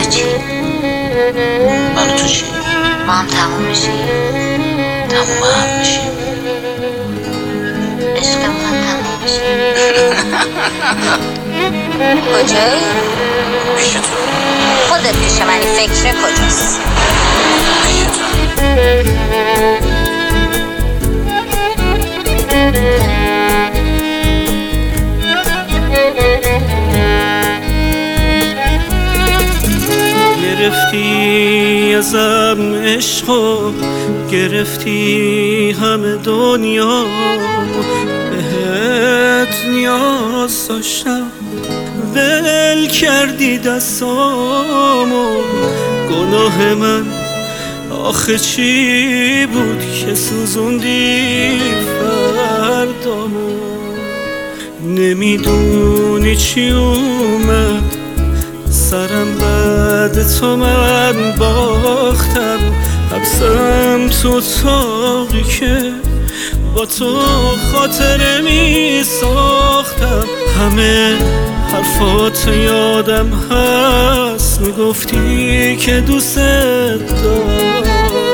چی؟ من و تو چی؟ ما هم تموم میشیم. تموم هم میشیم. عشقمون هم تموم میشه. کجایی؟ پیش تو. خودت پیش منی، فکر کجاست؟ پیش تو. گرفتی ازم عشقو، گرفتی همه دنیا، بهت نیاز داشتم ول کردی دستامو. گناه من آخه چی بود که سوزوندی فردامو؟ نمیدونی چی اومد سرم بعد تو من باختم، حبسم تو اتاقی که با تو خاطره می ساختم. همه حرفات یادم هست، میگفتی که دوست دارم،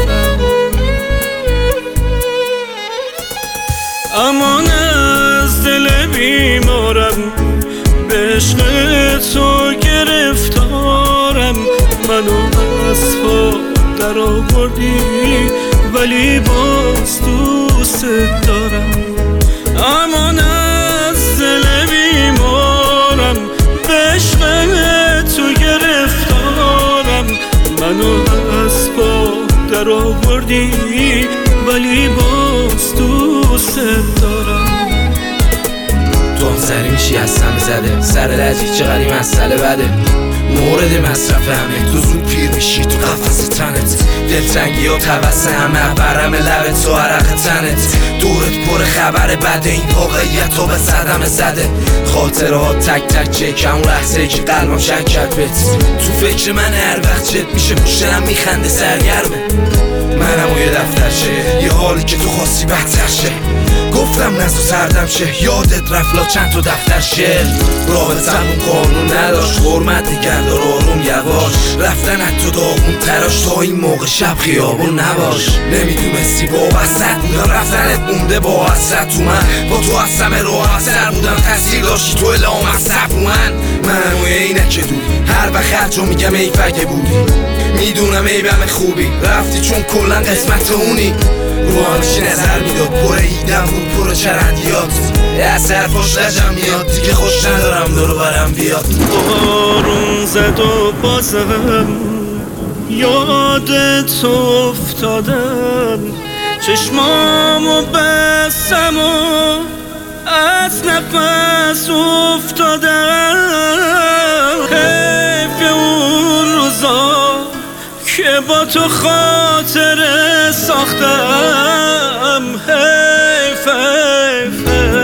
امان از دل بیمارم، به عشق تو گرفتارم. منو از پا در آوردی ولی باز دوست دارم، امان از دل بیمارم، به عشق تو گرفتارم. منو از پا در آوردی ولی باز دوست دارم. تو هم سری میشی از همه زده، سر لجی چقدر این مسئله بده، مورد مصرف همه. تو زود پیر میشی تو قفس تنت، دلتنگی ها توسط همه برم لبت و عرق تنت. دورت پر خبر بده، این واقعیت رو به صدمه زده. خاطرات تک تک چکم اون لحظه که قلبم شک کرد بهت. تو فکر من هر وقت جد میشه پشتم میخنده سرگرمه. منم و یه دفترشه، یه حالی که تو خواستی بهتر شه. گفتم نزو سردم شه، یادت رفلا چند تا دفتر شه. رابطمون قانون نداشت، حرمت نگهدار آروم یواش. رفتن حتی داغون تراش، تا این موقع شب خیابون نباش. نمیدونستی با وسط بودم، رفتنت مونده با حسرت تو من. با تو از همه راه اثر بودم، تاثیر داشتی تو الهام مقصد من. منم و اینکه دوری، هر وقت هرجا میگم ای فگه بودی. میدونم عیبم خوبی، رفتی چون کلن قسمت اونی. رو همشی نظر میداد، پر ایدم بود پر چرندیات. از حرفاش لجم میاد، دیگه خوش ندارم دارو برم بیاد. بارون زد و بازم یاد تو افتادم، چشمامو بستم و از نفس افتادم. حیف اون روزا که با تو خاطره ساختم. حیف حیف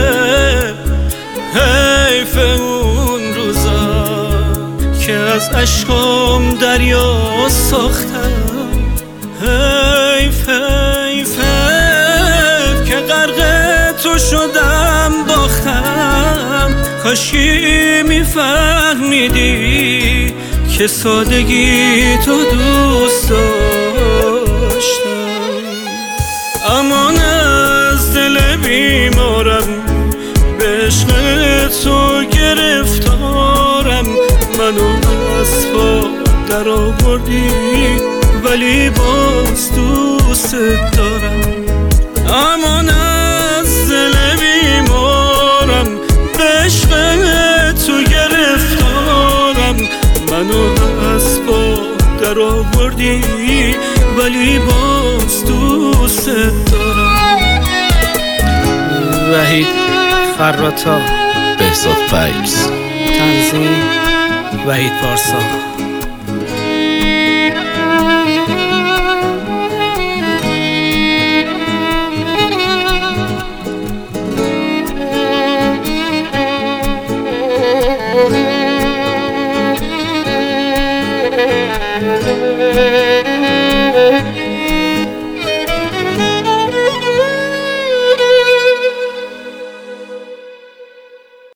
حیف اون روزا که از عشقم دریا ساختم. حیف حیف حیف که غرق تو شدم باختم. کاشی میفهمیدی که سادگی تو دوست داشتم، امان از دل بیمارم، به عشق تو گرفتارم. منو از پا در آوردی ولی باز دوست دارم، امان از دل بیمارم، به عشق تو گرفتارم. منو از پا در آوردی ولی باز دوست دارم. وحید خراتا، بهزاد فیکس، تنظیم وحید پارسا.